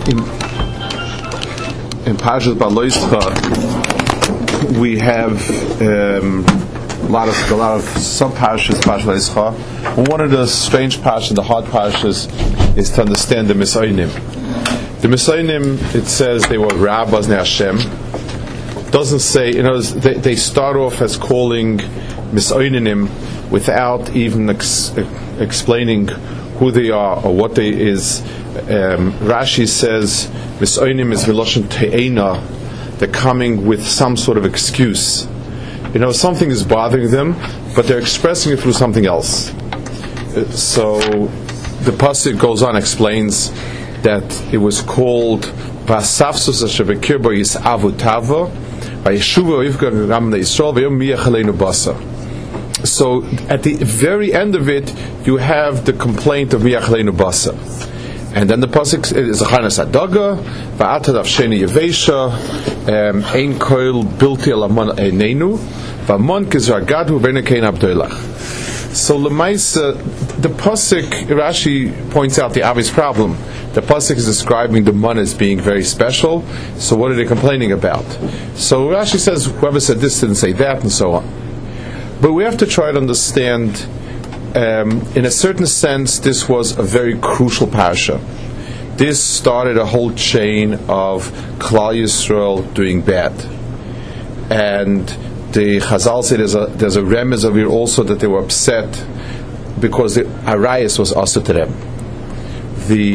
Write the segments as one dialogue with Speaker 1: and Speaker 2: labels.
Speaker 1: in Parashat Baloischa, we have a lot of sub-parashas, Parashat Baloischa. One of the strange parashas, the hard parashas, is to understand the Misainim. The Misainim, it says they were rabbis ne Hashem. Doesn't say, they start off as calling Misainim without even explaining who they are or what they is. Rashi says Misainim is Miloshen Te'ena. They're coming with some sort of excuse. Something is bothering them, but they're expressing it through something else. So the pasuk goes on, explains that it was called Vasafsus Asher Bo Yisavu Tava Vayeshuva Yivga Ramna Yisrael Vayom Miyachalenu Basa. So at the very end of it, you have the complaint of Miyachalenu Basa. And then the pasuk is Zachanas Adaga, Va'atad Avsheni Yevesha, Ein Koil Bilti Alamon Einenu, Va'mon Kizragadu Venekein Abdoilach. So Lemaisa, the pasuk, Rashi points out the obvious problem. The pasuk is describing the man as being very special. So what are they complaining about? So Rashi says whoever said this didn't say that, and so on. But we have to try to understand. In a certain sense, this was a very crucial parasha. This started a whole chain of Klal Yisrael doing bad, and the Chazal say there's a remez of here also that they were upset because the arayis was also to them. The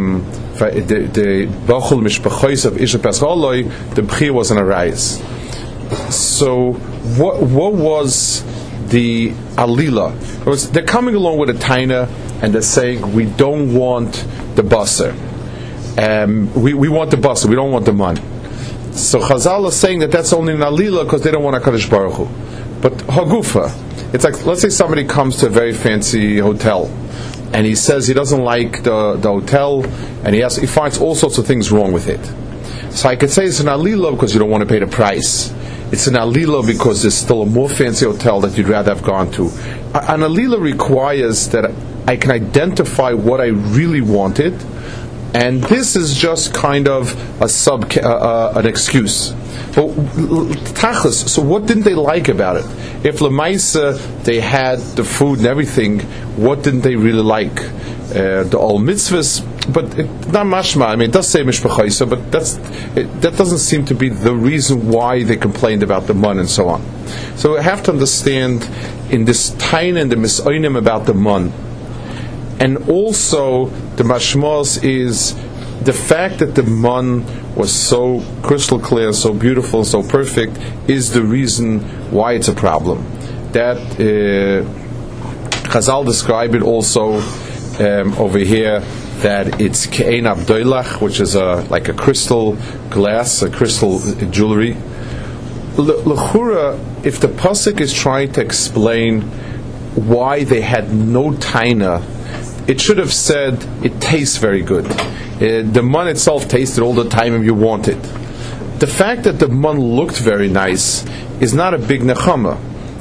Speaker 1: bachul mishpachois of Isha Paschaloi, the bchir was an arayis. So what was the alila? They're coming along with a taina and they're saying we don't want the basar. We want the basar. We don't want the man. So Chazal is saying that's only an alila because they don't want HaKadosh Baruch Hu. But hagufa, it's like, let's say somebody comes to a very fancy hotel and he says he doesn't like the hotel and he finds all sorts of things wrong with it. So I could say it's an alila because you don't want to pay the price. It's an alila because there's still a more fancy hotel that you'd rather have gone to. An alila requires that I can identify what I really wanted, and this is just kind of an excuse. So what didn't they like about it? If Lemaisa they had the food and everything, what didn't they really like? The all mitzvahs, but not mashma. I mean, it does say mishpachaisa, but that doesn't seem to be the reason why they complained about the man and so on. So we have to understand in this tain and the misainim about the man, and also the mashmos is the fact that the man was so crystal clear, so beautiful, so perfect is the reason why it's a problem. That Chazal describe it also. Over here, that it's ke'ein abdoilach, which is like a crystal glass, a crystal jewelry. L'chura, if the pasuk is trying to explain why they had no taina, it should have said it tastes very good. The man itself tasted all the time if you want it. The fact that the man looked very nice is not a big nechama.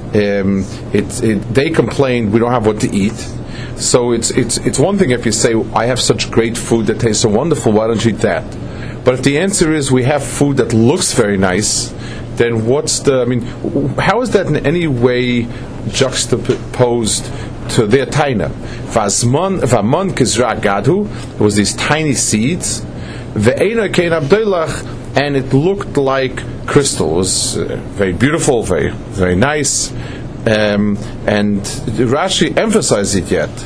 Speaker 1: They complained we don't have what to eat. So it's one thing if you say, I have such great food that tastes so wonderful, why don't you eat that? But if the answer is we have food that looks very nice, then how is that in any way juxtaposed to their taina? V'amon kizra gadu, it was these tiny seeds, ve'ena kein abdoilach, and it looked like crystal. It was very beautiful, very, very nice. And Rashi emphasized it yet.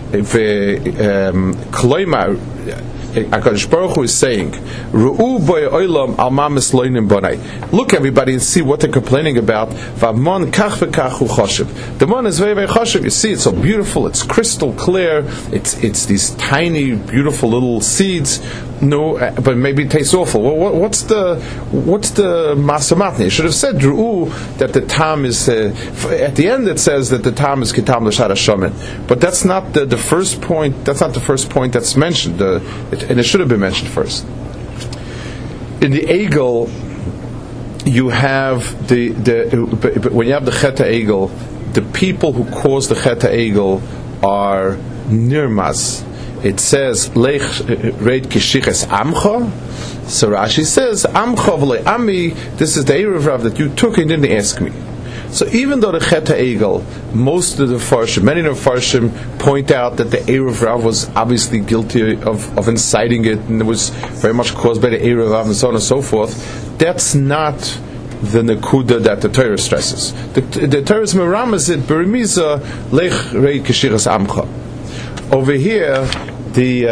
Speaker 1: Kloimar, HaKadosh Baruch Hu is saying, Ru'u boy oilam al mamis loinim bonai. Look, everybody, and see what they're complaining about. V'amon kach v'kach hu choshev. The mon is very, very choshev. You see, it's so beautiful. It's crystal clear. It's these tiny, beautiful little seeds. No, but maybe it tastes awful. Well, what's the masamatni? It should have said Ru'u that the tam is at the end. It says that the tam is kitam l'shad hashamin. But that's not the first point. That's not the first point that's mentioned. And it should have been mentioned first. In the Egel, you have when you have the Cheta Egel, the people who cause the Cheta Egel are nirmas. it says Lech Reid Kishiches Amcha. So Rashi says Amcha v'le Ami. This is the Erev Rav that you took and didn't ask me. So even though the Chet HaEgel, most of the Farshim, many of the Farshim point out that the Erev Rav was obviously guilty of inciting it, and it was very much caused by the Erev Rav and so on and so forth, that's not the Nekuda that the Torah stresses. The Torah's Meramas it Beremiza Lech Rei Keshiras Amcha. Over here, the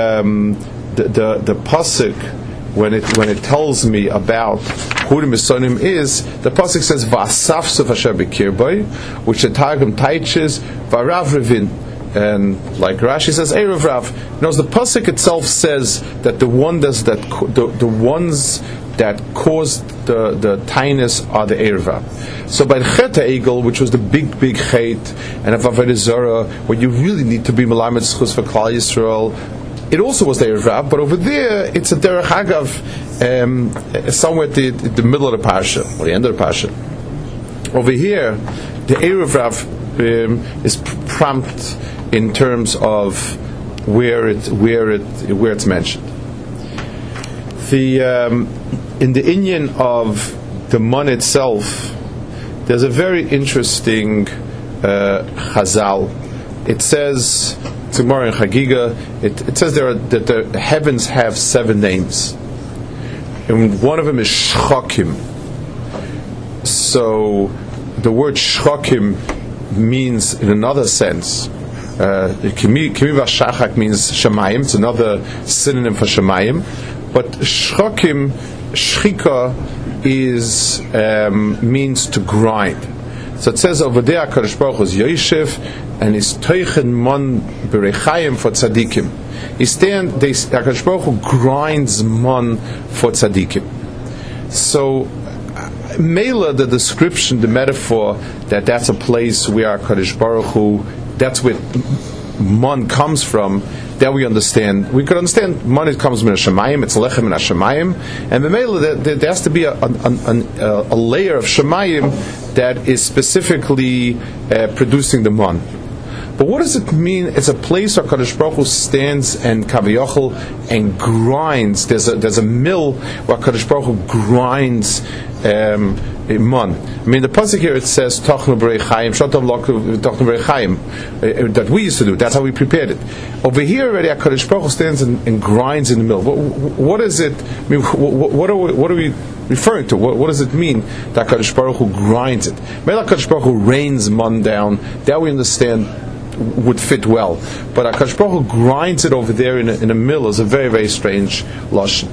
Speaker 1: pasuk when it tells me about who the Misonim is, the pasuk says Va'asafsuf Asher B'kirboi, which the Targum teaches Va'rav Revin, and like Rashi says Erev Rav. Notice the pasuk itself says that the ones that caused the tinus are the Erev Rav. So by the Chet HaEgel, which was the big Chet, and of Avodah Zarah, where you really need to be Melamed Zchus for Klal Yisrael, it also was the Erev Rav, but over there it's a Derech Hagav, somewhere at the middle of the Parsha, or the end of the Parsha. Over here, the Erev Rav is prompt in terms of where it's mentioned. In the inyan of the Mon itself, there's a very interesting Chazal. It says, tomorrow in Chagiga, it says that the heavens have 7 names, and one of them is Shchokim. So the word Shchokim means, in another sense, Kimi Vashachak means Shemayim. It's another synonym for Shemayim. But Shchokim, Shchika, means to grind. So it says over there, HaKadosh Baruch Hu is Yoshev, and is Teichen Mon Berechayim for Tzadikim. HaKadosh Baruch Hu grinds Mon for Tzadikim. So Mela, the description, the metaphor, that's a place where HaKadosh Baruch Hu, that's where Mon comes from, that we understand. We could understand Mon comes from Shemayim, it's Lechem and Shemayim, and Mela, there has to be a layer of Shemayim that is specifically producing the Mon. But what does it mean? It's a place where Kadosh Baruch Hu stands and Kaviyachol and grinds. There's a mill where Kadosh Baruch Hu grinds Mon. I mean, the pasuk here it says Tochnu B'rei Chaim, Shotam Tochnu B'rei Chaim, that we used to do. That's how we prepared it. Over here already, Kadosh Baruch Hu stands and grinds in the mill. What is it? I mean, what are we referring to? What does it mean that Kadosh Baruch Hu grinds it? Maybe Kadosh Baruch Hu rains Mon down. That we understand would fit well, but HaKadosh Baruch Hu grinds it over there in a mill is a very, very strange lashon.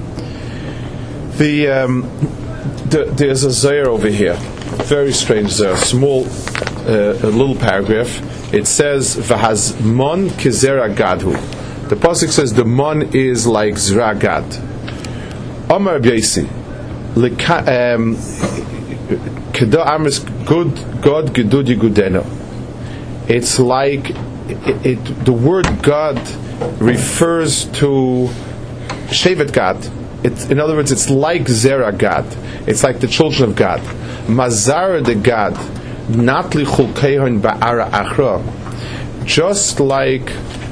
Speaker 1: There's a zayr over here, very strange zayr, small, a little paragraph. It says v'haz mon kizera gadhu. The pasuk says the mon is like zera gad. Amar B'yasi keda amis good God gedud yigudeno. It's like the word God refers to Shevet Gad. In other words, it's like Zera Gad. It's like the children of God. Mazar de Gad, Natli Chulkehon Ba'ara Achra. Just like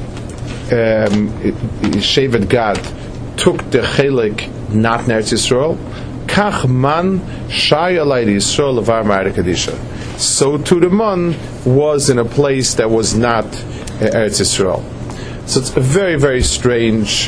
Speaker 1: Shevet Gad took the Chelik not Eretz Yisrael, Kach Man Shaya Lady Yisrael Levar Ma'ara Kadisha. So too the Mon was in a place that was not Eretz Yisrael. So it's a very, very strange,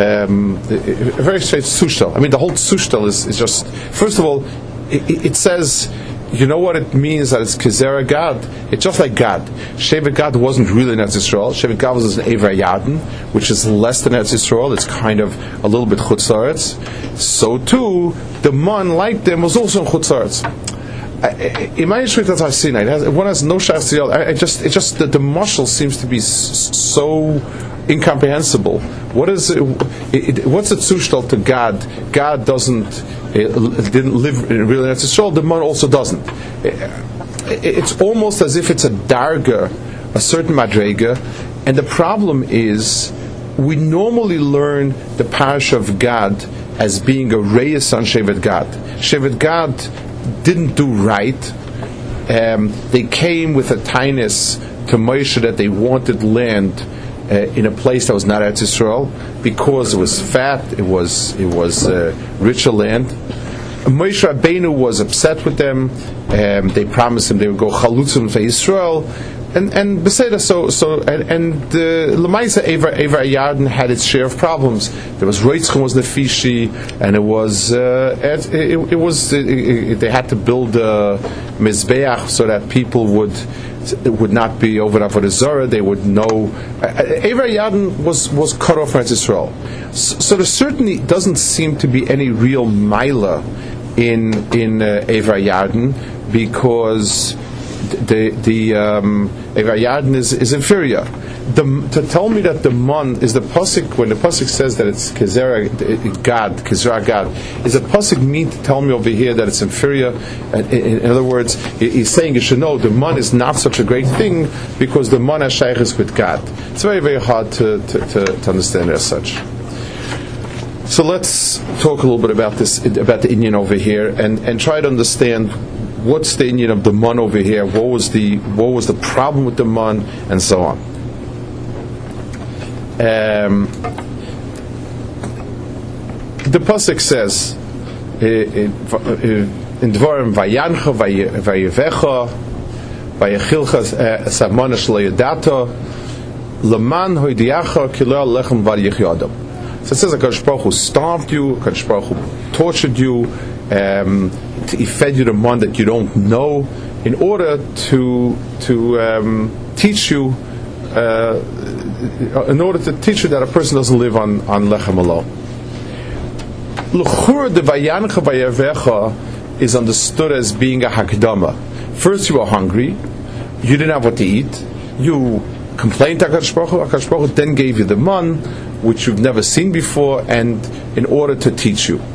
Speaker 1: sushtal. I mean, the whole sushtal is just, first of all, it says, you know what it means that it's Kizera Gad? It's just like Gad. Shevet Gad wasn't really in Eretz Yisrael. Shevet Gad was an Eivra Yadin, which is less than Eretz Yisrael. It's kind of a little bit Chutz La'aretz. So too, the Mon, like them, was also in Chutz La'aretz. In my experience, that's what I've seen. One has no shayach to the other. It's just that the mashal seems to be so incomprehensible. What's the tzushtal to God? God didn't live in real Eretz Yisrael. The Mon also doesn't. It's almost as if it's a darga, a certain madrega, and the problem is we normally learn the parasha of God as being a reyes on Shevet Gad. Shevet Gad didn't do right. They came with a tinus to Moshe that they wanted land in a place that was not Eretz Yisrael because it was fat, it was richer land. Moshe Rabbeinu was upset with them. They promised him they would go chalutzim for Israel, and Beseda. So Lamaisa Evar Yarden had its share of problems. There was Reitzchon was nefishi, and they had to build a mizbeach so that people would not be over Avodah Zarah. They would know. Evar Yarden was cut off from Israel. So there certainly doesn't seem to be any real maila in Evar Yarden, because the Evar Yarden is inferior. To tell me that the man is the pasuk, when the pasuk says that it's Kezerah Gad, is the pasuk mean to tell me over here that it's inferior? In other words, he's saying you should know the man is not such a great thing because the man has shaykhs with Gad. It's very, very hard to understand as such. So let's talk a little bit about the Indian over here, and try to understand what's the Indian of the man over here. What was the problem with the man, and so on. The pasuk says in Dvarim, Vayancha Vayevecha Vayechilcha Samana Shleyedato Laman Hoidiacha Kilel Lechem Var Yechyadam. So it says that HaKadosh Baruch Hu starved you, HaKadosh Baruch Hu tortured you, he fed you the man that you don't know, in order to teach you, that a person doesn't live on lechem alone. L'chur de vayancha vayavecha is understood as being a hakdama. First you were hungry, you didn't have what to eat, you complained to HaKadosh Baruch Hu, HaKadosh Baruch Hu then gave you the man, which you've never seen before, and in order to teach you.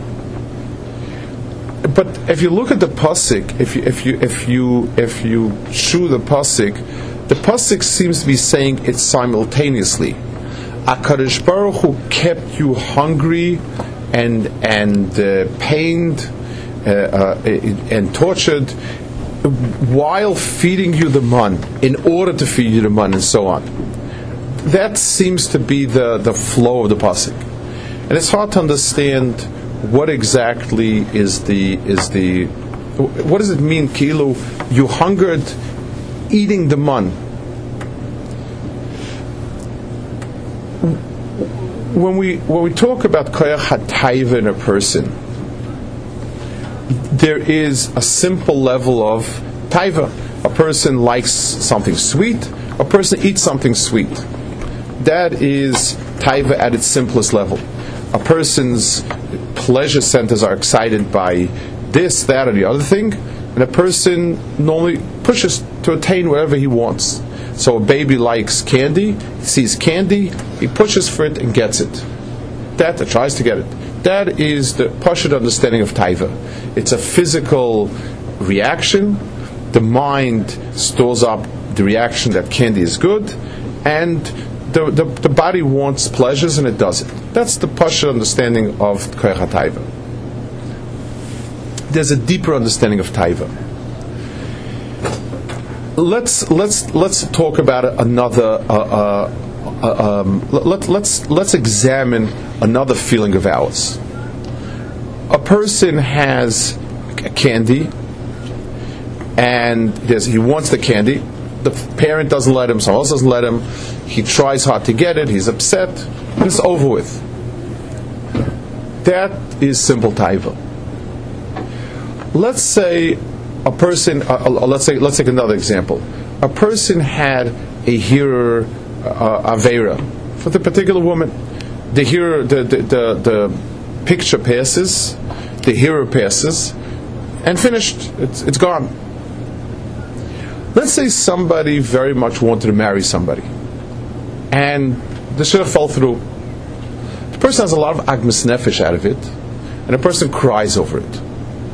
Speaker 1: But if you look at the pasuk, if you chew the pasuk seems to be saying it simultaneously. HaKadosh Baruch Hu kept you hungry and pained and tortured while feeding you the man, in order to feed you the man, and so on. That seems to be the flow of the pasuk, and it's hard to understand what exactly is the what does it mean? Kilu, you hungered, eating the man. When we talk about koyach hataiva in a person, there is a simple level of taiva. A person likes something sweet. A person eats something sweet. That is taiva at its simplest level. A person's pleasure centers are excited by this, that, or the other thing, and a person normally pushes to attain whatever he wants. So a baby likes candy, he sees candy, he pushes for it and gets it. That tries to get it. That is the pashut understanding of taiva. It's a physical reaction. The mind stores up the reaction that candy is good, and the body wants pleasures and it does it. That's the pashut understanding of koyach hataiva. There's a deeper understanding of taiva. Let's talk about another. Let's examine another feeling of ours. A person has candy, and he wants the candy. The parent doesn't let him, someone else doesn't let him. He tries hard to get it. He's upset. It's over with. That is simple taiva. Let's say a person. Let's take another example. A person had a hearer avera for the particular woman. The hearer, the picture passes, the hearer passes, and finished. It's gone. Let's say somebody very much wanted to marry somebody, and the shidduch fell through. The person has a lot of agmas nefesh out of it, and a person cries over it.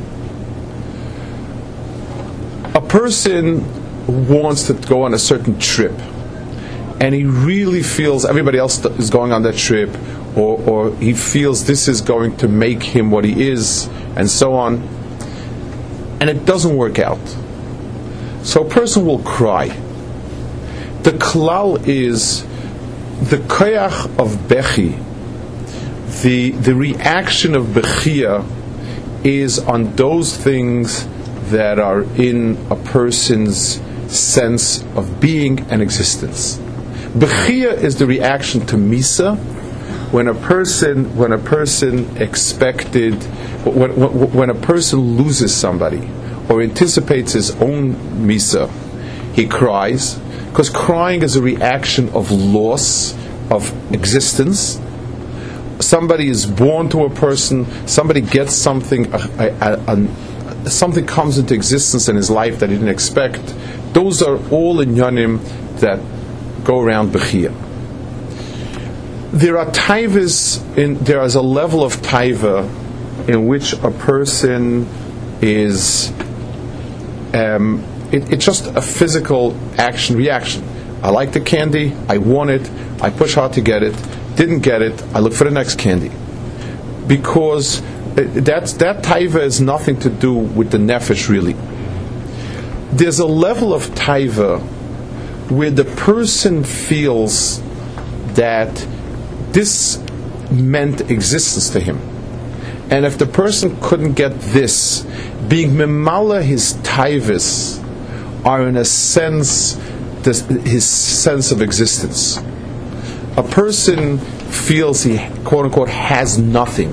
Speaker 1: A person wants to go on a certain trip, and he really feels everybody else is going on that trip, or he feels this is going to make him what he is, and so on, and it doesn't work out. So a person will cry. The klal is, the koyach of bechi, the reaction of bechia, is on those things that are in a person's sense of being and existence. Bechia is the reaction to misa, when a person expected, when a person loses somebody or anticipates his own misa, he cries, because crying is a reaction of loss of existence. Somebody is born to a person, somebody gets something, something comes into existence in his life that he didn't expect. Those are all inyanim that go around bechia. There are taivas, there is a level of taiva in which a person is, it's just a physical reaction. I like the candy, I want it, I push hard to get it, didn't get it, I look for the next candy. Because that taiva has nothing to do with the nefesh really. There's a level of taiva where the person feels that this meant existence to him. And if the person couldn't get this, being memala his taivas are in a sense his sense of existence. A person feels he, quote unquote, has nothing.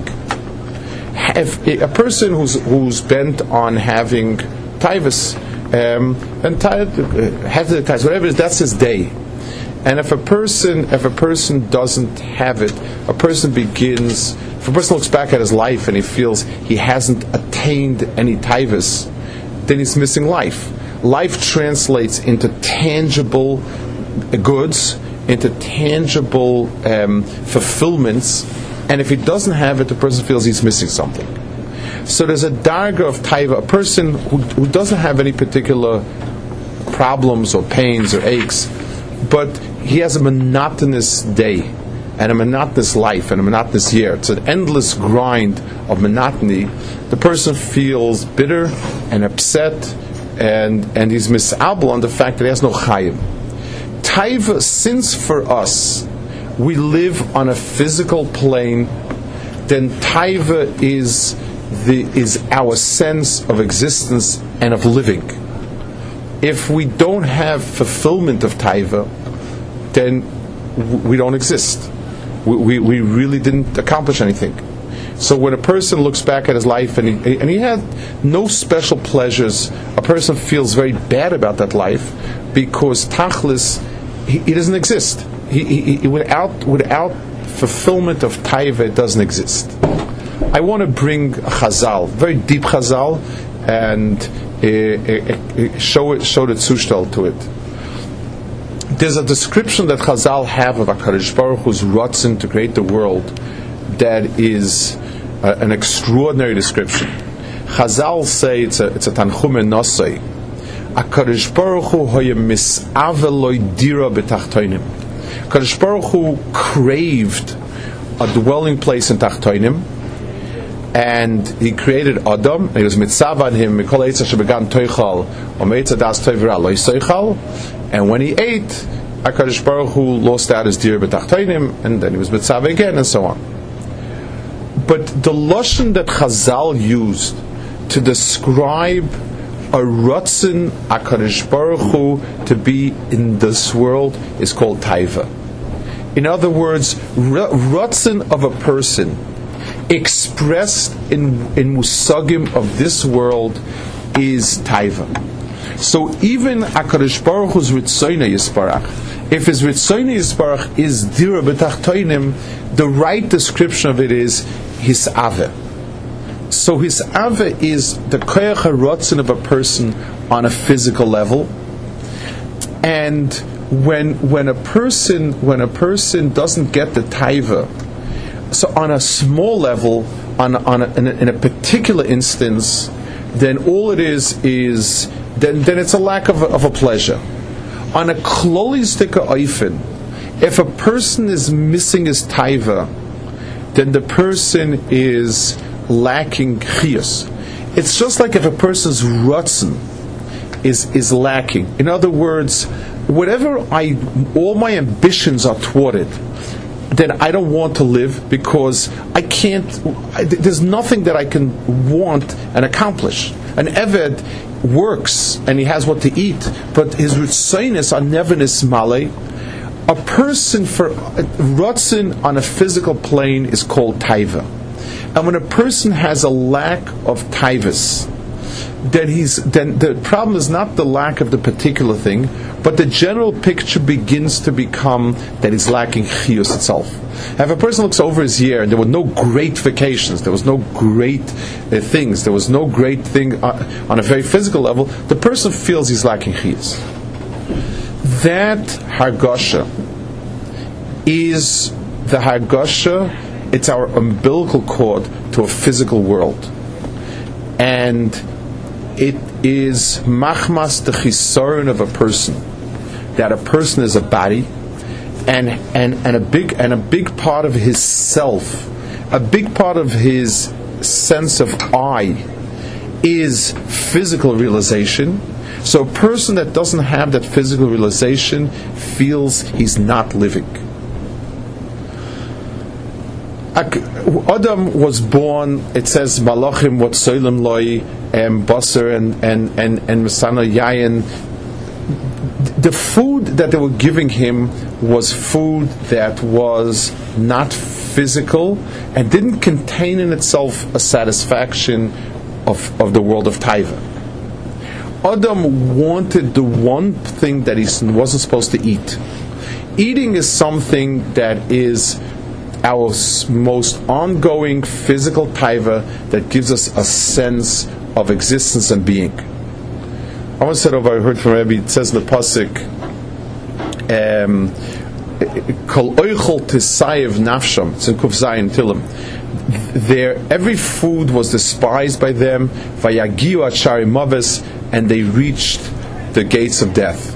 Speaker 1: If a person who's bent on having taivas, and have the taivas, whatever it is, that's his day. And if a person doesn't have it, if a person looks back at his life and he feels he hasn't attained any taivas, then he's missing life. Life translates into tangible goods, into tangible fulfillments, and if he doesn't have it, the person feels he's missing something. So there's a darga of taiva, a person who doesn't have any particular problems or pains or aches, but he has a monotonous day and a monotonous life and a monotonous year. It's an endless grind of monotony. The person feels bitter and upset, and he's misabel on the fact that he has no chayim. Taiva, since for us we live on a physical plane, then taiva is our sense of existence and of living. If we don't have fulfillment of taiva, then we don't exist. We really didn't accomplish anything. So when a person looks back at his life and he had no special pleasures, a person feels very bad about that life because tachlis, he doesn't exist. He without fulfillment of taiva, it doesn't exist. I want to bring a chazal, very deep chazal, and show the zushtel to it. There's a description that Chazal have of HaKadosh Baruch Hu's ratzon to create the world that is an extraordinary description. Chazal say it's a tanchum nosei. HaKadosh Baruch Hu hoye mis'ave loy dira b'tachtoinim. HaKadosh Baruch Hu craved a dwelling place in tachtoinim, and he created Adam, and he was mitzav on him, mikol eitz asher began toichal, o meitza das toiv ra lo yisoichal, and when he ate, HaKadosh Baruch Hu lost out his dir b'tachtoinim, and then he was mitzav again, and so on. But the lashon that Chazal used to describe a ratzon HaKadosh Baruch Hu to be in this world is called taiva. In other words, ratzon of a person expressed in musagim of this world is taiva. So even HaKadosh Baruch Hu's Ritzoynei Yisparach, if his Ritzoynei Yisparach is dira b'tachtoinim, the right description of it is his ave. So his ave is the koyach harotzin of a person on a physical level, and when a person doesn't get the taiva, so on a small level, in a particular instance, then all it is then it's a lack of a pleasure. On a klolistika oifen, if a person is missing his taiva, then the person is lacking chiyus. It's just like if a person's ratzon is lacking. In other words,
Speaker 2: whatever all my ambitions are toward it, then I don't want to live because I can't. There's nothing that I can want and accomplish. An Eved works and he has what to eat, but his ritzonos are never nismale. A person for rotzen on a physical plane is called taiva, and when a person has a lack of taivas, then the problem is not the lack of the particular thing, but the general picture begins to become that he's lacking chiyus itself. If a person looks over his year and there were no great vacations, there was no great things, there was no great thing on a very physical level, the person feels he's lacking chiyus. That hargasha is the hargasha, it's our umbilical cord to a physical world. And it is machmas the chisaron of a person, that a person is a body, and a big part of his self, a big part of his sense of I is physical realization. So a person that doesn't have that physical realization feels he's not living. Adam was born, it says Malachim what Soilem Loi Basar and Masana Yayin. The food that they were giving him was food that was not physical and didn't contain in itself a satisfaction of the world of Taiva. Adam wanted the one thing that he wasn't supposed to eat. Eating is something that is our most ongoing physical taiva that gives us a sense of existence and being. I once said over, I heard from Rebbe, it says in the pasuk, Kol oichol tisayev nafsham, it's in Kuf Zayin Tilim. Every food was despised by them, vayagiu at shari maves, and they reached the gates of death.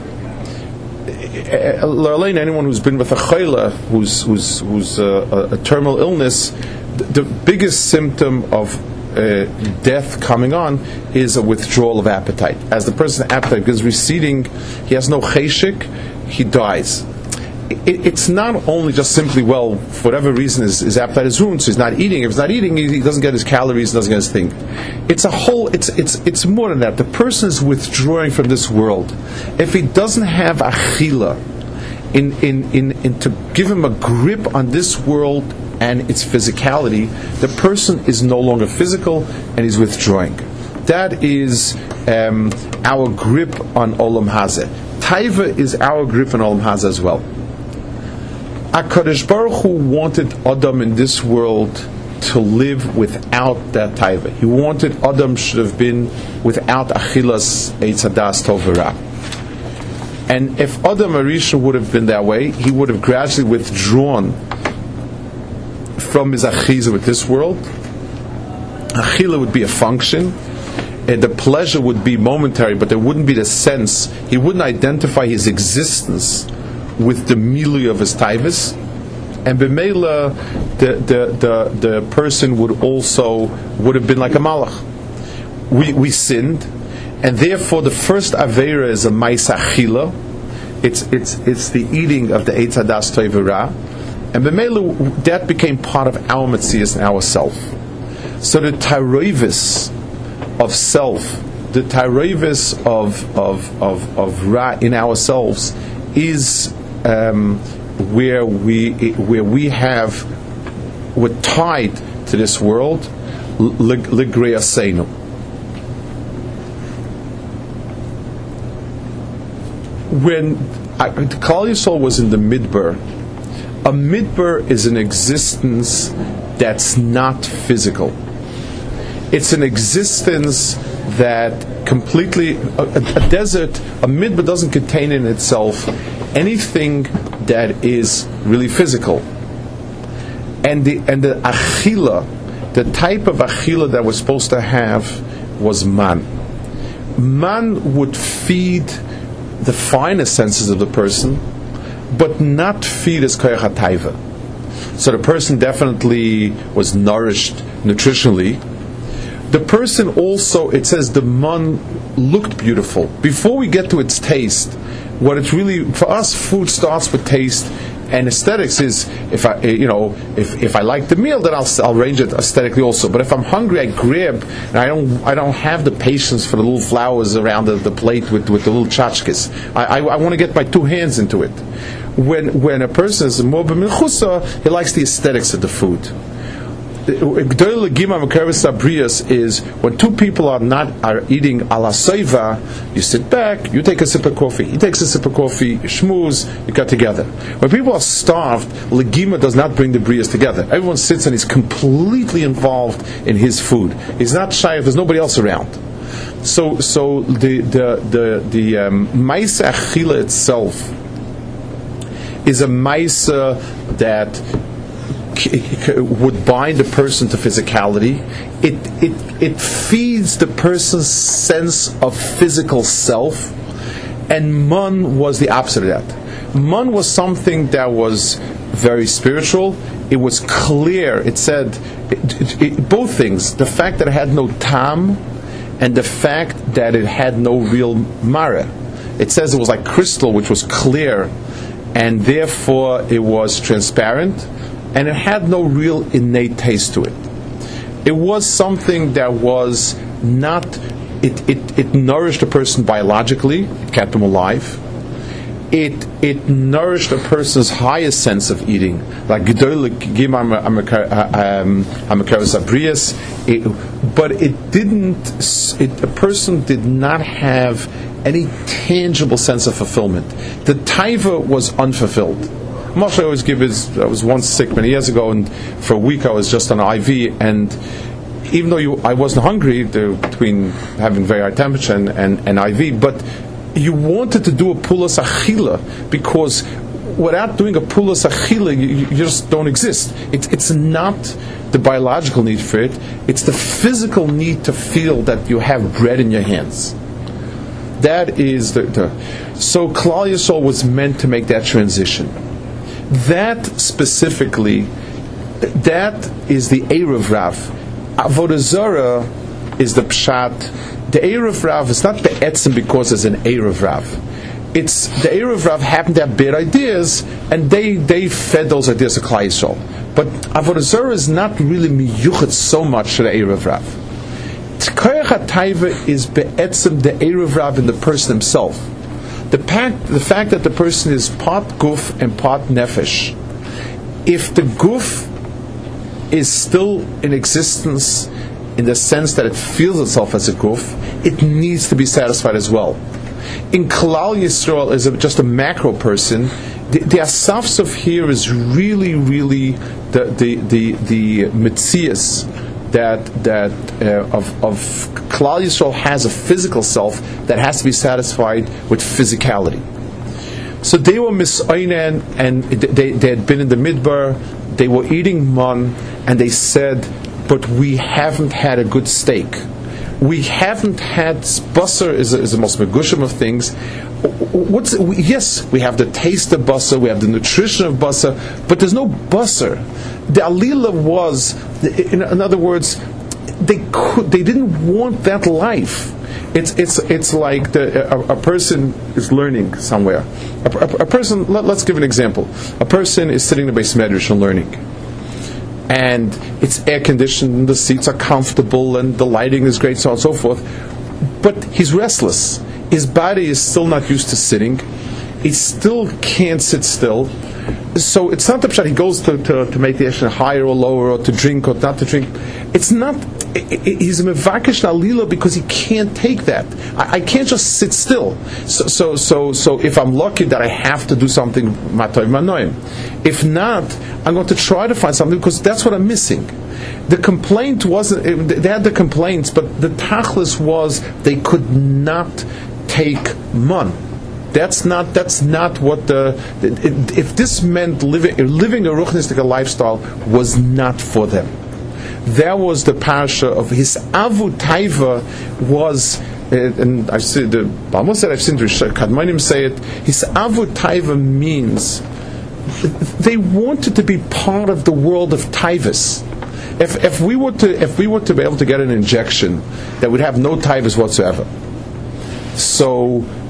Speaker 2: Anyone who's been with a chayla, who's a terminal illness, the biggest symptom of death coming on is a withdrawal of appetite. As the person's appetite is receding, he has no cheshik, he dies. It's not only just simply, well, for whatever reason his appetite is ruined, so he's not eating. If he's not eating, he doesn't get his calories, doesn't get his thing. It's a whole. It's more than that. The person is withdrawing from this world. If he doesn't have achila, in to give him a grip on this world and its physicality, the person is no longer physical and he's withdrawing. That is our grip on Olam Hazeh. Taiva is our grip on Olam Hazeh as well. HaKadosh Baruch Hu wanted Adam in this world to live without that taiva. He wanted Adam should have been without achilas eitz hadas tov v'ra. And if Adam Arisha would have been that way, he would have gradually withdrawn from his achiza with this world. Achila would be a function, and the pleasure would be momentary, but there wouldn't be the sense. He wouldn't identify his existence with the milieu of his taivas, and b'meila the person would have been like a malach. We sinned, and therefore the first aveira is a ma'isa achila. It's the eating of the eitz hadas tov v'ra, and b'meila that became part of our metzias and our self. So the tyroivis of self, the tyroivis of ra in ourselves is where we're tied to this world, l'greasenu. When Klal Yisrael was in the Midbar, a Midbar is an existence that's not physical. It's an existence that completely, a desert, a Midbar doesn't contain in itself anything that is really physical. And the achila, the type of achila that we're supposed to have was man. Man would feed the finer senses of the person, but not feed his koyach hataiva. So the person definitely was nourished nutritionally. The person also, it says the man looked beautiful. Before we get to its taste, what it's really, for us, food starts with taste, and aesthetics is, if I like the meal, then I'll arrange it aesthetically also. But if I'm hungry, I grab, and I don't have the patience for the little flowers around the plate with the little tchotchkes. I want to get my two hands into it. When a person is more b'minchusa, he likes the aesthetics of the food. Is when two people are eating ala soiva, you sit back, you take a sip of coffee, he takes a sip of coffee, schmooze, you got together. When people are starved, legima does not bring the brias together. Everyone sits and he's completely involved in his food. He's not shy if there's nobody else around. So the ma'aseh achila itself is a ma'aseh that would bind a person to physicality. It feeds the person's sense of physical self, and man was the opposite of that. Man was something that was very spiritual. It was clear. It said both things: the fact that it had no tam, and the fact that it had no real mara. It says it was like crystal, which was clear, and therefore it was transparent. And it had no real innate taste to it. It was something that was not. It nourished a person biologically. It kept him alive. It nourished a person's highest sense of eating, like gedol gimar amakaros abrias. But it didn't. A person did not have any tangible sense of fulfillment. The taiva was unfulfilled. Moshe always I was once sick many years ago, and for a week I was just on IV, and even though I wasn't hungry, between having very high temperature and IV, but you wanted to do a pulas achila, because without doing a pulas achila, you just don't exist. It's not the biological need for it, it's the physical need to feel that you have bread in your hands. That is so Klal Yisrael was meant to make that transition. That specifically, that is the Erev Rav. Avodah Zarah is the Pshat. The Erev Rav is not the Etzem because there's an Erev Rav. It's the Erev Rav happened to have bad ideas, and they fed those ideas to Klal Yisrael. But Avodah Zarah is not really miyuchet so much to the Erev Rav. Koyach HaTaiva is be'etzem the Erev Rav in the person himself. The fact that the person is part guf and part nefesh. If the guf is still in existence in the sense that it feels itself as a guf, it needs to be satisfied as well. In Klal Yisrael, as just a macro person, the asafsuf here is really the mitzias that of Klal Yisrael has a physical self that has to be satisfied with physicality. So they were misaynen, and they had been in the midbar. They were eating man, and they said, "But we haven't had a good steak. We haven't had basar is the most megushim of things. Yes, we have the taste of basar, we have the nutrition of basar, but there's no basar. The alila was, in other words, they didn't want that life. It's like a person is learning somewhere. A person. Let's give an example. A person is sitting in the Beis Medrash and learning, and it's air conditioned, the seats are comfortable, and the lighting is great, so on and so forth. But he's restless. His body is still not used to sitting. He still can't sit still. So it's not the pshat he goes to make the action higher or lower, or to drink or not to drink. It's not. He's a mevakesh alila because he can't take that. I can't just sit still. So if I'm lucky that I have to do something, matoy manoim. If not, I'm going to try to find something because that's what I'm missing. The complaint wasn't. They had the complaints, but the tachlis was they could not take man. That's not what if this meant living a ruchnistic lifestyle was not for them. That was the parasha of his avu taiva was, and I've seen the Balmos said I've seen the Kadmonim say it. His avu taiva means they wanted to be part of the world of taivas. If we were to be able to get an injection that would have no taivas whatsoever, so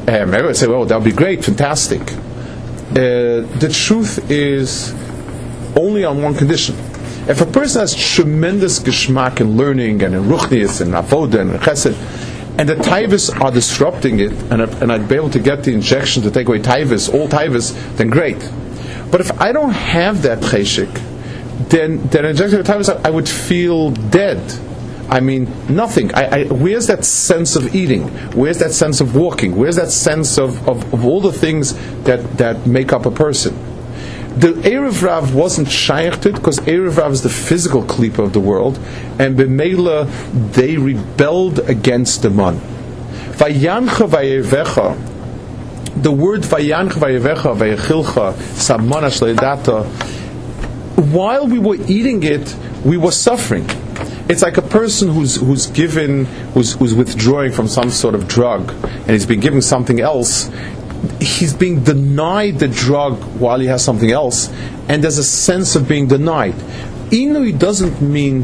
Speaker 2: Everyone say, well, that would be great, fantastic. The truth is only on one condition. If a person has tremendous geschmack in learning and in ruchnius and avoda and chesed, and the taivas are disrupting it, and I'd be able to get the injection to take away taivas, all taivas, then great. But if I don't have that cheshik, then injecting the taivas, I would feel dead. I mean, nothing. Where's that sense of eating? Where's that sense of walking? Where's that sense of all the things that make up a person? The Erev Rav wasn't shaykh to it because Erev Rav is the physical klipa of the world, and b'meila they rebelled against the man. Vayancha vayevecha, the word vayancha vayevecha vayechilcha samana shleidata. While we were eating it, we were suffering. It's like a person who's withdrawing from some sort of drug, and he's been given something else. He's being denied the drug while he has something else, and there's a sense of being denied. Inui doesn't mean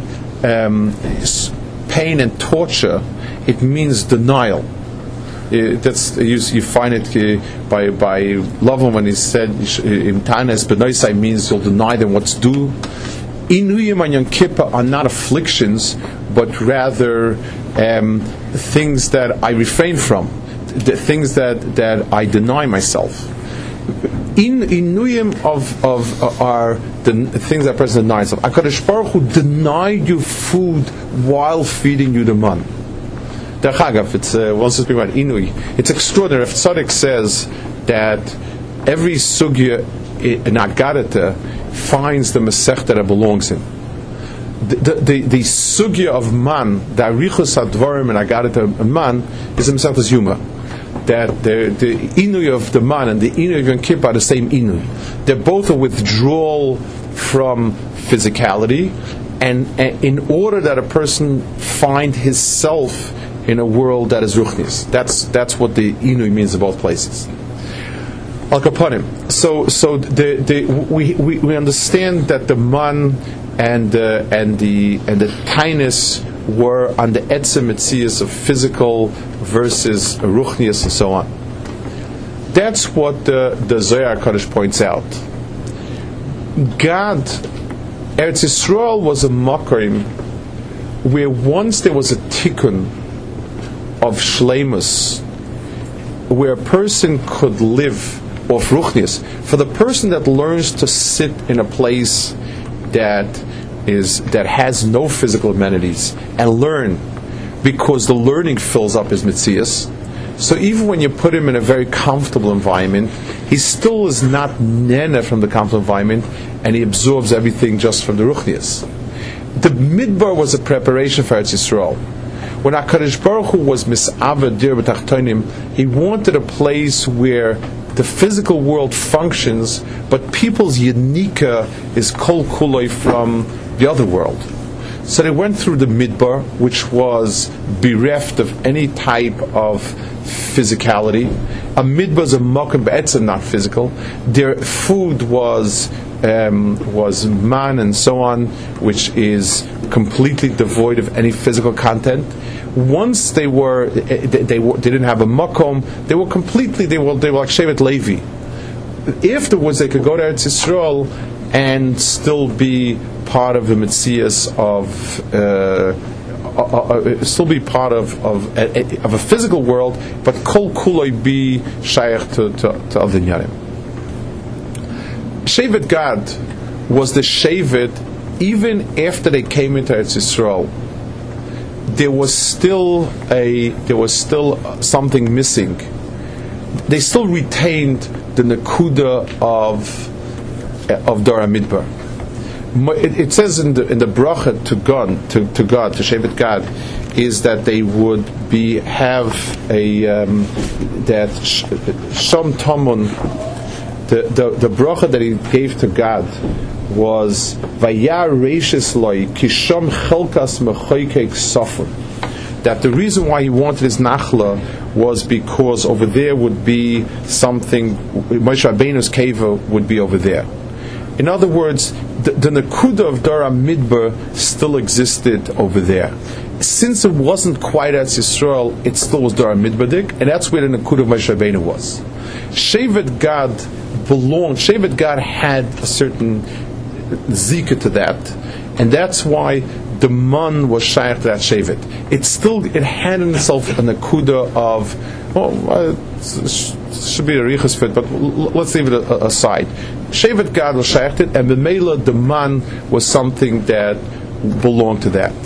Speaker 2: pain and torture; it means denial. You find it by Lovin when he said "Imtanes benoisai" means you'll deny them what's due. Inuyim and Yom Kippur are not afflictions, but rather things that I refrain from, the things that I deny myself. Inuyim are the things that a person denies himself. HaKadosh Baruch Hu denied you food while feeding you the man. Derech Agav, it's once speaking about Inui, it's extraordinary. If Tzaddik says that every sugya in Agadata finds the Masech that it belongs in. The sugya of man, the Arichos Advarim and Agadata man, is the Masech Yuma. That the Inui of the man and the Inui of Yom Kippur are the same Inui. They're both a withdrawal from physicality, and in order that a person find his self in a world that is Ruchnis. That's what the Inui means in both places. Al Kapanim. So we understand that the man and the tainus were on the etzem mitzias of physical versus ruchnius and so on. That's what the Zohar Kodesh points out. God, Eretz Yisrael was a makom where once there was a tikkun of shleimus, where a person could live of ruchnius. For the person that learns to sit in a place that has no physical amenities and learn, because the learning fills up his mitzias. So even when you put him in a very comfortable environment, he still is not nene from the comfortable environment, and he absorbs everything just from the ruchnius. The midbar was a preparation for Eretz Yisrael. When HaKadosh Baruch Hu was mis'avad dir b'tachtonim, he wanted a place where the physical world functions, but people's yenika is kol kuloi from the other world. So they went through the midbar, which was bereft of any type of physicality. A midbar is a makom be'etzem, not physical. Their food was man and so on, which is completely devoid of any physical content. Once they didn't have a makom, they were like Shevet Levi. Afterwards, they could go to Eretz Yisrael and still be part of the Metzias still be part of a physical world, but kol kuloi be shaykh to other Yarim. Shevet Gad was the Shevet even after they came into Eretz Yisrael. There was still something missing. They still retained the Nakuda of Dora Midbar. It says in the bracha to God, to Shevet Gad, is that they would have that Shom Tomun. The bracha that he gave to God was Vayar Reishis Loi Kishom Chelkas Mechoykek Sofun. That the reason why he wanted his nachla was because over there would be something. Moshe Rabbeinu's cave would be over there, In other words, the Nakuda of Dora Midbar still existed over there. Since it wasn't quite as Yisrael, it still was Dora Midbadik, and that's where the Nakuda of Moshe Rabbeinu was. Shevet Gad had a certain zika to that, and that's why the man was shaykh to that Shevet. It had in itself a Nakuda of, should be a riches fit, but let's leave it aside. Shevet Gad was shaykh to it, and B'meila, the man was something that belonged to that.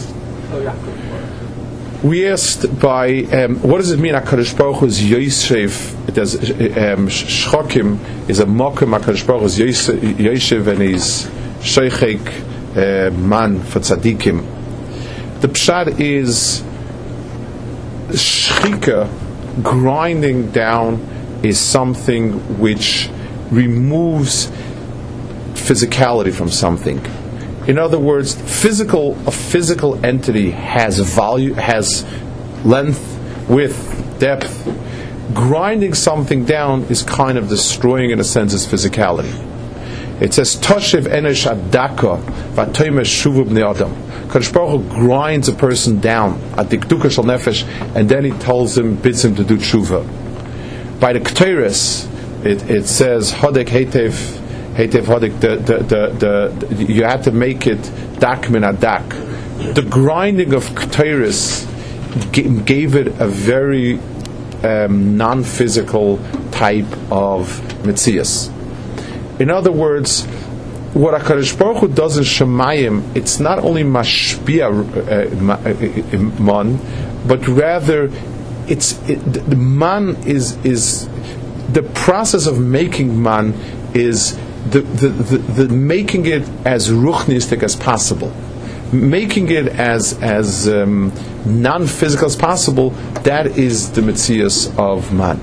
Speaker 2: We asked by what does it mean? HaKadosh Baruch Hu is Yosef. It has Shchokim is a Mokim. HaKadosh Baruch Hu is Yosef, and he's Sheichek man for tzaddikim. The pshat is shchika, grinding down, is something which removes physicality from something. In other words, a physical entity has value, has length, width, depth. Grinding something down is kind of destroying, in a sense, its physicality. It says, Toshev enesh adaka v'atoyme shuvu b'nei adam. Kadosh Baruch Hu grinds a person down, adikduka shel nefesh, and then he bids him to do tshuva. By the Ketores, it says, Hodek hetev Hodek, you had to make it dak min adak. The grinding of Ketores gave it a very non-physical type of mitzias. In other words, what HaKadosh Baruch Hu does in Shemayim, it's not only mashpia man, but rather the man is the process of making man is the making it as ruchnistic as possible, making it as non-physical as possible. That is the mitzias of man.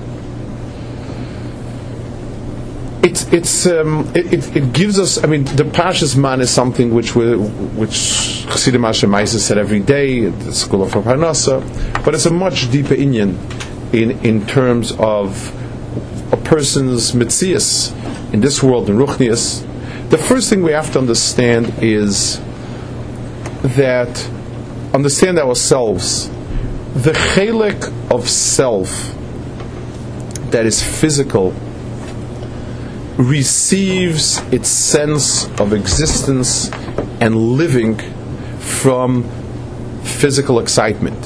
Speaker 2: It gives us. I mean, the Parshas Man is something which Chassidim Hashem said every day at the School of Parnasa, but it's a much deeper inyan in terms of a person's mitzias in this world, in Ruchnias. The first thing we have to understand is that understand ourselves. The chelek of self that is physical receives its sense of existence and living from physical excitement.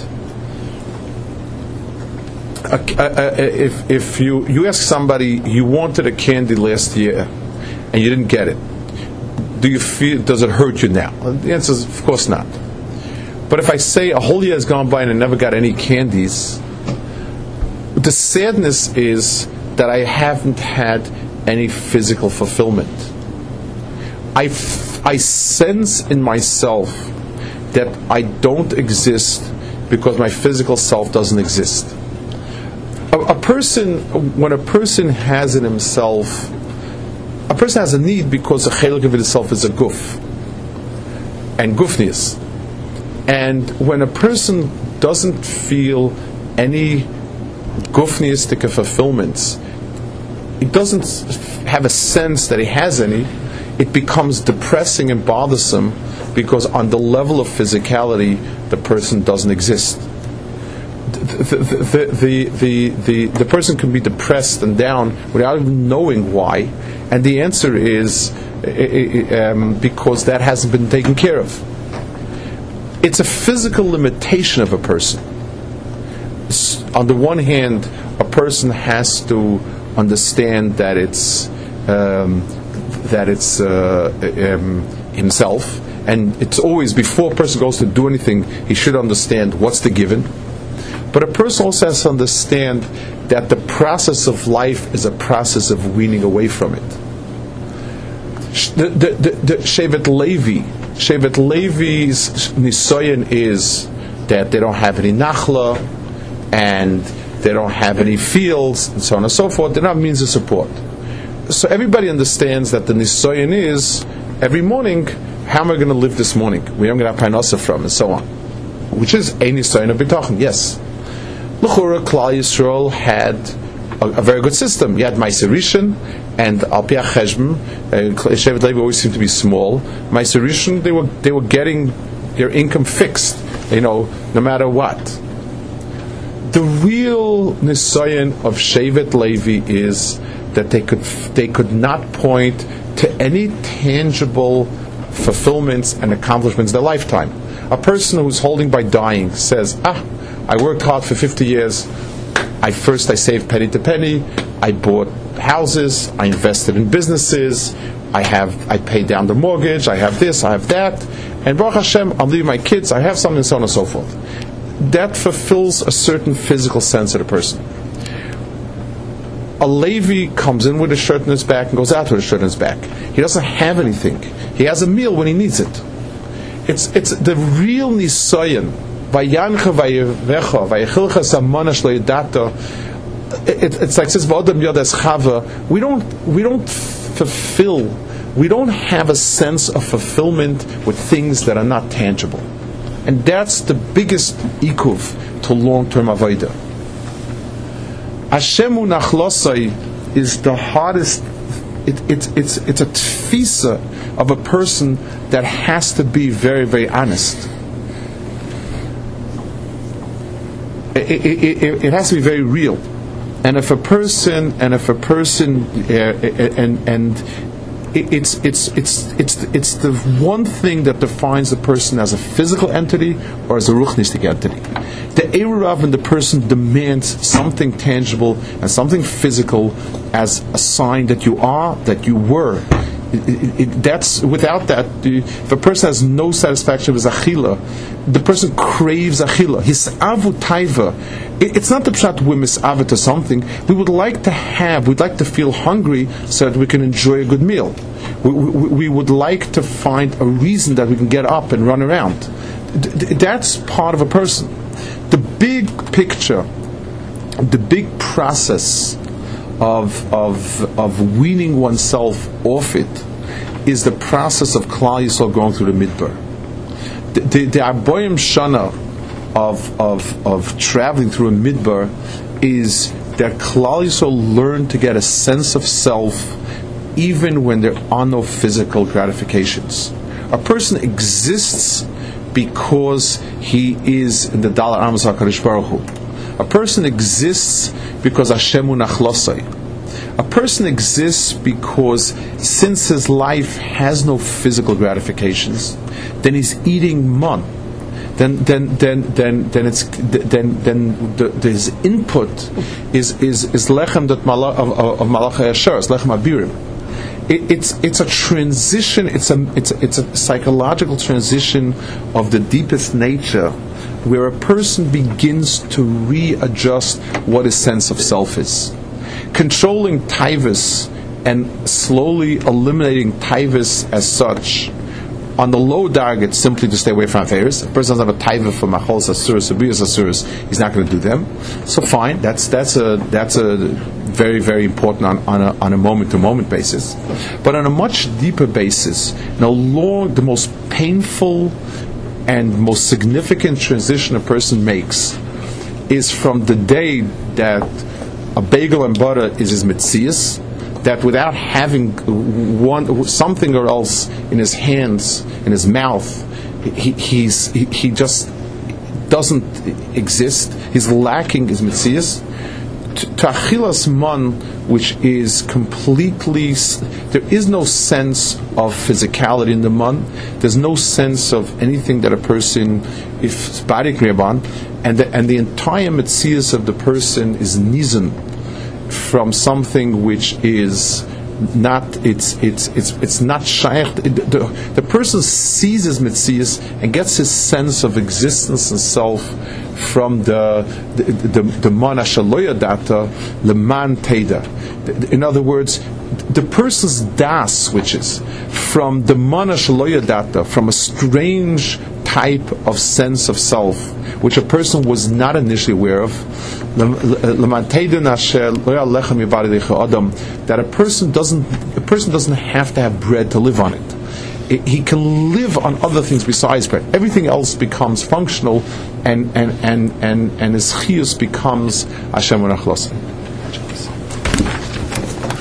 Speaker 2: If you ask somebody, you wanted a candy last year and you didn't get it, does it hurt you now? The answer is, of course not. But if I say a whole year has gone by and I never got any candies, the sadness is that I haven't had any physical fulfillment. I sense in myself that I don't exist because my physical self doesn't exist. When a person has in himself, a person has a need because the chelik of itself is a guf and gufnius. And when a person doesn't feel any gufniistic fulfillments, he doesn't have a sense that he has any, it becomes depressing and bothersome because on the level of physicality the person doesn't exist. The person can be depressed and down without even knowing why, and the answer is because that hasn't been taken care of. It's a physical limitation of a person. On the one hand, a person has to understand that it's himself, and it's always, before a person goes to do anything, he should understand what's the given. But a person also has to understand that the process of life is a process of weaning away from it. The Shevet Levi's nisoyan is that they don't have any nachla, and they don't have any fields, and so on and so forth. They're not means of support. So everybody understands that the nisoyan is, every morning, how am I going to live this morning? Where am I going to have parnasa from, and so on. Which is a nisoyan of bitachon, yes. L'chura, Klal Yisrael had a very good system. You had Ma'aser Rishon, and Al Pi HaCheshbon, Shevet Levi always seemed to be small. Meiser Rishon, they were getting their income fixed, no matter what. The real nisayon of Shevet Levi is that they could not point to any tangible fulfillments and accomplishments in their lifetime. A person who's holding by dying says, I worked hard for 50 years. I saved penny to penny. I bought houses. I invested in businesses. I paid down the mortgage. I have this. I have that. And Baruch Hashem, I'm leaving my kids. I have something, and so on and so forth. That fulfills a certain physical sense of the person. A Levi comes in with a shirt on his back and goes out with a shirt on his back. He doesn't have anything. He has a meal when he needs it. It's the real nisayon. Vayancha vayevecha vayechilcha samana shleidata. It's like says V'odam yodas chava. We don't fulfill. We don't have a sense of fulfillment with things that are not tangible, and that's the biggest ikuv to long-term avodah. Hashemu nachlosai is the hardest. It's a tfisa of a person that has to be very, very honest. It has to be very real. And if a person it's the one thing that defines a person as a physical entity or as a ruchnistic entity. The Eruv in the person demands something tangible and something physical as a sign that you are, that you were. That's without that. If a person has no satisfaction with achila, the person craves achila. His avu taiva. It's not the pshat we're misava to something. We'd like to feel hungry so that we can enjoy a good meal. We would like to find a reason that we can get up and run around. That's part of a person. The big picture, the big process of weaning oneself off it is the process of Klal Yisrael going through the Midbar. The Arboim Shana of traveling through a Midbar is that Klal Yisrael learn to get a sense of self even when there are no physical gratifications. A person exists because he is in the Dalar Amos HaKadosh Baruch Hu. A person exists because Hashemu nachlosai. A person exists because since his life has no physical gratifications, then he's eating man. Then his input is lechem of malachai asher, it's lechem abirim. It's a transition. It's a psychological transition of the deepest nature, where a person begins to readjust what his sense of self is. Controlling taivas and slowly eliminating taivas as such. On the low target, simply to stay away from affairs. A person doesn't have a taiva for machol asuras, abiyas asuras. He's not going to do them. So fine, that's a very, very important on a moment to moment basis. But on a much deeper basis, the most painful and most significant transition a person makes is from the day that a bagel and butter is his mitzias, that without having something or else in his hands, in his mouth, he just doesn't exist. He's lacking his mitzias. To achilas man, which is completely, there is no sense of physicality in the man. There's no sense of anything that a person, if barik riban, and the entire mitzias of the person is nizan from something which is not. It's not shaykh. The person sees his mitzias and gets his sense of existence and self from the mana shaloya data leman teda. In other words, the person's das switches from the mana shaloya data, from a strange type of sense of self, which a person was not initially aware of, that a person doesn't have to have bread to live on it. He can live on other things besides bread. Everything else becomes functional, and his chiyus becomes Hashem Nachlosin.